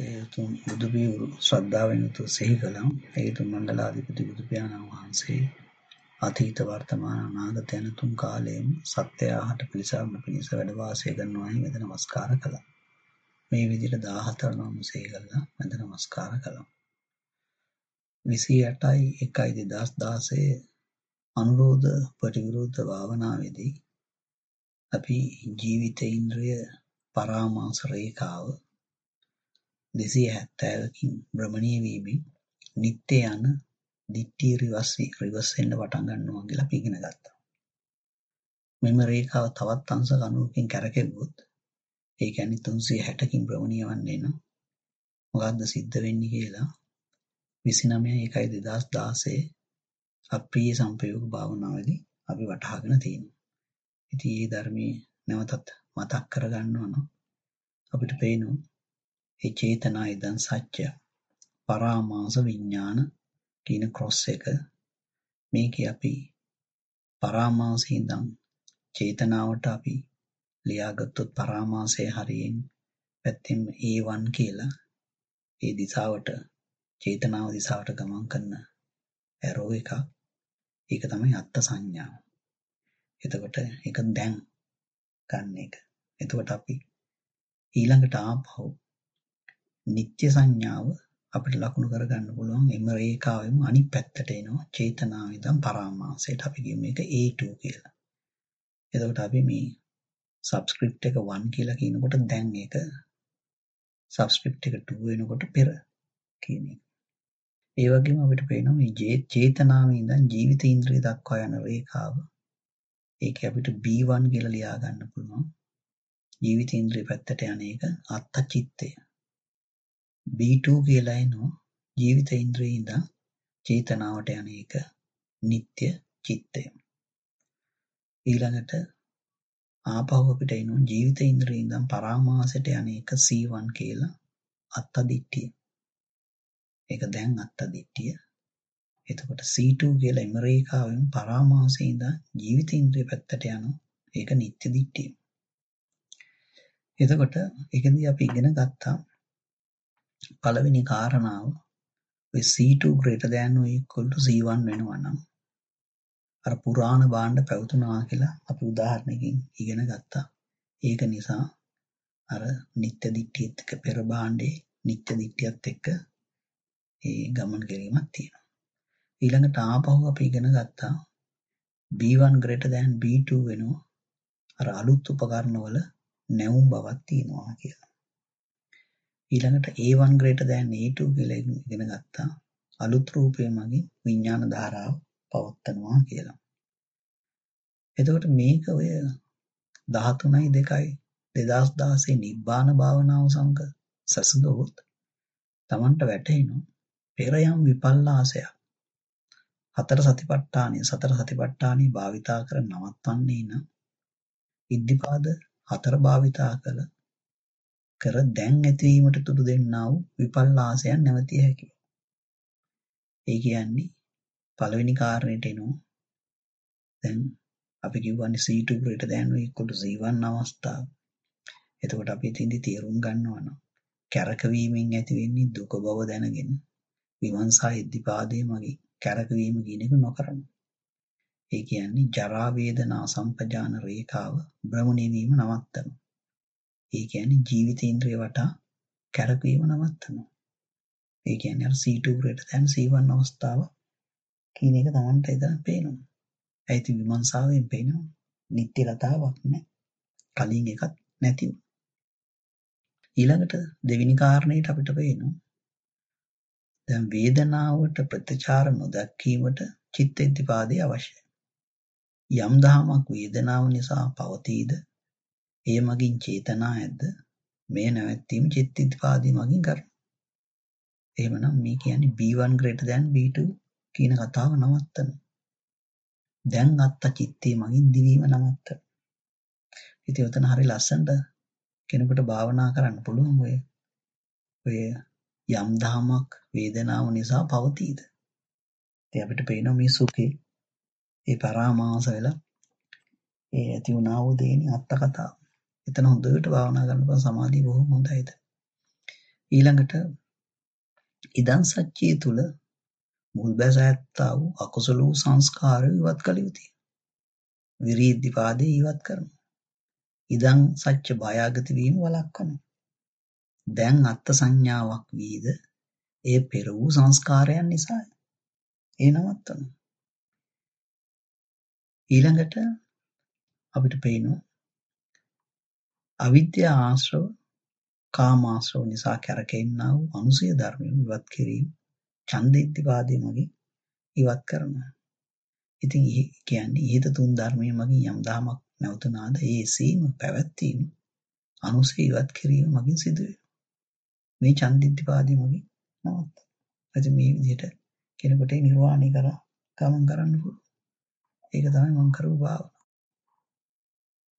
උතුම් බුදුපියවරු ශ්‍රද්ධාවෙන් යුතුව සිහි කළා. ඒ උතුම් මණ්ඩලාධිපති බුදු පියාණන් වහන්සේ අතීත වර්තමාන අනාගත යන තුන් කාලයේම සත්‍ය අහට පිළිසරණ පිණිස වැඩ වාසය කරනවා මෙද නමස්කාර කළා. මේ විදිහට 14 නම් සිහි කළා මෙද නමස්කාර කළා. 28/1/2016 අනුරෝධ ප්‍රතිවිරුද්ධ භාවනාවේදී අපි ජීවිතේන්ද්‍රය පරාමාස රේඛාව 270කින් භ්‍රමණීය වීමෙන් නිත්‍ය යන දිට්ඨි රිවර්ස් වෙන්න පටන් ගන්නවා කියලා අපි ඉගෙන ගත්තා. මෙම රේඛාව තවත් අංශ 90කින් කැරකෙව්වොත් ඒ කියන්නේ 360කින් භ්‍රමණීය වන්නේ නම් මොකද්ද සිද්ධ වෙන්නේ කියලා 29/1/2016 අප්‍රිය සංපයෝග භාවනාවේදී අපි වටහාගෙන තියෙනවා. ඉතින් මේ ධර්මයේ නැවතත් මතක් කරගන්නවා නම් අපිට පේනවා ඒ චේතනා ඉදන් සත්‍ය පරාමාස විඥාන කියන ක්‍රොස් එක මේකේ අපි පරාමාසයෙන් ඉඳන් චේතනාවට අපි ලියාගත්තොත් පරාමාසයේ හරියෙන් පැත්තෙන් A1 කියලා ඒ දිශාවට චේතනාව දිශාවට ගමන් කරන ඇරෝ එකක්. ඒක තමයි අත්ත් සංඥාව. එතකොට ඒක දැන් ගන්න එක. එතකොට අපි ඊළඟට ආපහු නිත්‍ය සංඥාව අපිට ලකුණු කරගන්න පුළුවන් එම රේඛාවෙම අනිත් පැත්තට එනවා චේතනාව ඉදන් පරාමාසයට අපි කියමු ඒක A2 කියලා. එතකොට අපි මේ සබ්ස්ක්‍රිප්ට් එක 1 කියලා කියනකොට දැන් ඒක සබ්ස්ක්‍රිප්ට් එක 2 වෙනකොට පෙර කියන එක. ඒ වගේම අපිට පේනවා මේ චේතනාවේ ඉඳන් ජීවිත ඉන්ද්‍රිය දක්වා යන රේඛාව. ඒක අපිට B1 කියලා ලියා ගන්න පුළුවන්. ජීවිත ඉන්ද්‍රිය පැත්තට යන එක අත්ත් චිත්තය. B2 කියලා එනවා ජීවිත ඉන්ද්‍රියේ ඉඳන් චේතනාවට යන එක නිත්‍ය චිත්තය. ඊළඟට ආපහු අපිට එනවා ජීවිත ඉන්ද්‍රියේ ඉඳන් පරාමාසයට යන එක C1 කියලා අත්ත් දිට්ඨිය. ඒක දැන් අත්ත් දිට්ඨිය. එතකොට C2 කියලා එම රේඛාවෙන් පරාමාසයේ ඉඳන් ජීවිත ඉන්ද්‍රිය පැත්තට යන ඒක නිත්‍ය දිට්ඨිය. එතකොට ඒකදී අපි ඉගෙන ගත්තා පළවෙනි කාරණාව ඔය C2 greater than or equal to C1 වෙනවා නම් අර පුරාණ භාණ්ඩ පැවතුනා කියලා අපි උදාහරණයකින් ඉගෙන ගත්තා. ඒක නිසා අර නිත්‍ය දිට්ඨියත් එක්ක පෙර භාණ්ඩේ නිත්‍ය දිට්ඨියත් එක්ක ඒ ගමන් කිරීමක් තියෙනවා. ඊළඟට ආපහු අපි ඉගෙන ගත්තා B1 greater than B2 වෙනවා අර අලුත් උපකරණවල නැවුම් බවක් තියෙනවා කියලා. ඊළඟට A1 greater than A2 කියලා ඉගෙන ගත්තා අලුත් රූපය මගින් විඥාන ධාරාව පවත්නවා කියලා. එතකොට මේක ඔය 13/2/2016 නිබ්බාන භාවනාව සමග සසඳුවොත් Tamanට වැටහෙනවා පෙර යම් විපල්ලාසයක් සතර සතිපට්ඨානෙ භාවිතා කර නවත්වන්නේ නම් ඉද්ධිපාද 4 භාවිතා කර දැන් ඇතිවීමට තුඩු දෙන්නා වූ විපල්ලාසයන් නැවතිය හැකියි. ඒ කියන්නේ පළවෙනි කාරණේට එනවා. දැන් අපි කියවන්නේ C2 greater than or equal to C1 අවස්ථාව. එතකොට අපි ඉතින්දි තේරුම් ගන්නවා නම් කැරකවීමෙන් ඇති වෙන්නේ දුක බව දැනගෙන විමර්ශා ඉද්ධිපාදයේ මගේ කැරකවීම කියන එක නොකරන. ඒ කියන්නේ ජරා වේදනා සම්පජාන රේඛාව භ්‍රමණය වීම නවත්තනවා. ඒ කියන්නේ ජීවිතේන්ද්‍රිය වටා කැරකවීම නවත්තනවා. ඒ කියන්නේ අර C2 greater than C1 අවස්ථාව කියන එක Tamanට එතන පේනවා. ඒත් විමර්ශාවෙන් පේනවා නිත්‍ය ලතාවක් නැහැ. කලින් එකක් නැති වුණා. ඊළඟට දෙවෙනි කාරණේට අපිට පේනවා දැන් වේදනාවට ප්‍රතිචාර නොදක්වීමට චිත්ත ඉද්ධිපාදය අවශ්‍යයි. යම් දහමක් වේදනාව නිසා පවතීද එය මගින් චේතනා ඇද්ද මේ නැවැත්වීම චිත්ත ඉද්ධිපාදය මගින් කරනවා. එහෙමනම් මේ කියන්නේ B1 greater than B2 කියන කතාව නවත්තනවා. දැන් අත්ත් චිත්තේ මගින් දිවීම නවත්තනවා. ඉතින් උතන හරි ලස්සනට කෙනෙකුට භාවනා කරන්න පුළුවන් ඔය යම් දහමක් වේදනාව නිසා පවතීද. ඉතින් අපිට පේනවා මේ සුඛේ ඒ පරාමාස වෙලා ඒ ඇති වුණා වූ දේනි අත්ත කතාව. එතන හොඳට භාවනා කරන්න පුළුවන් සමාධිය බොහොම හොඳයි. ඊළඟට ඉදන් සච්චිය තුල මුල් බැස ඇත්තා වූ අකුසල වූ සංස්කාර ඉවත් කළ යුතුය. විරීද්ධිපාදේ ඉවත් කරනවා. ඉදන් සච්ච භයාගති වීම වළක්වනවා. දැන් අත්ත් සංඥාවක් වීද ඒ පෙර වූ සංස්කාරයන් නිසාය. ඒ නවත්තනවා. ඊළඟට අපිට පේනවා අවිද්‍යා ආශ්‍රව කාමාශ්‍රව නිසා කැරකෙන්නා වූ අනුසය ධර්මයන් ඉවත් කිරීම ඡන්දෙද්ධිපාදේ මගින් ඉවත් කරනවා. ඉතින් කියන්නේ ඉහත තුන් ධර්මයේ මගින් යම් දහමක් නැවතුනාද ඒ සීම පැවැත්වීම අනුසය ඉවත් කිරීම මගින් සිදුවේ. මේ ඡන්දෙද්ධිපාදේ මගින් නවත්ත. ඉතින් මේ විදිහට කෙනෙකුට නිර්වාණය කරා ගමන් කරන්න පුළුවන්. ඒක තමයි මම කරපු භාවනාව.